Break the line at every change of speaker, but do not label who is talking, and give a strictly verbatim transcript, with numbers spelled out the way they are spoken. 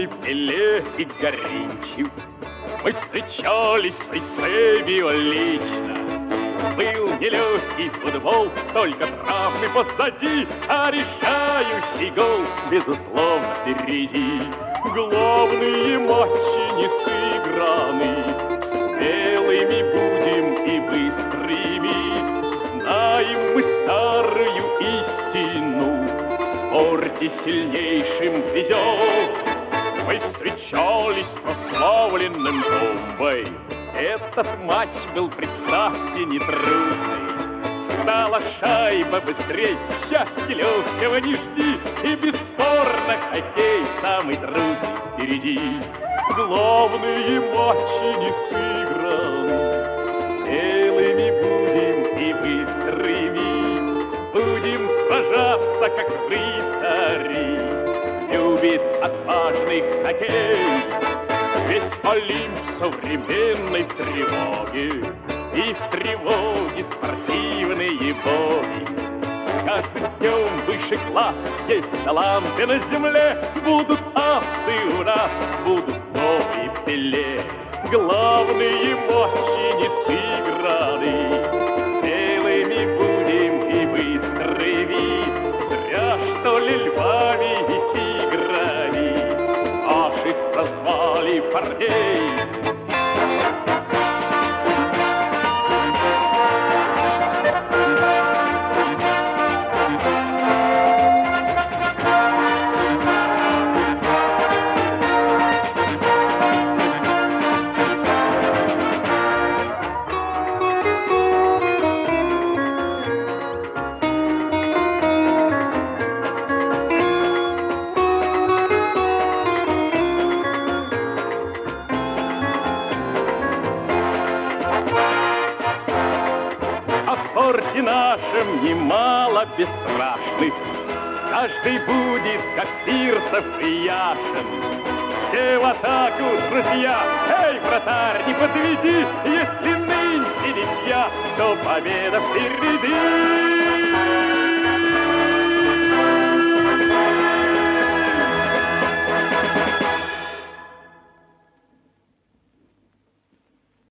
и Пеле, и Горинчев. Мы встречались с Эйсебио лично. Был нелегкий футбол, только травмы позади, а решающий гол, безусловно, впереди. Главные матчи не сыграны, смелыми будем и быстрыми. Знаем мы старую истину, в спорте сильнейшим везет. Мы встречались с прославленным Томбой. Этот матч был, представьте, нетрудный. Стала шайба быстрей, счастья легкого не жди, и бесспорно хоккей самый трудный впереди. Главные матчи не сыграны, смелыми будем и быстрыми. Будем сражаться, как рыцари, любит отважный хоккей. Весь Олимп современной в тревоге, и в тревоге спортивные боги. С каждым днем выше класс, есть таланты на земле. Будут асы у нас, будут новые Пеле. Главные матчи не сыграны, смелыми будем и быстрыми. Зря, что ли, львами и тиграми наших прозвали парней. Нашим немало бесстрашных, каждый будет, как Фирсов и Яшин. Все в атаку, друзья! Эй, вратарь, не подведи! Если нынче ничья, то победа впереди!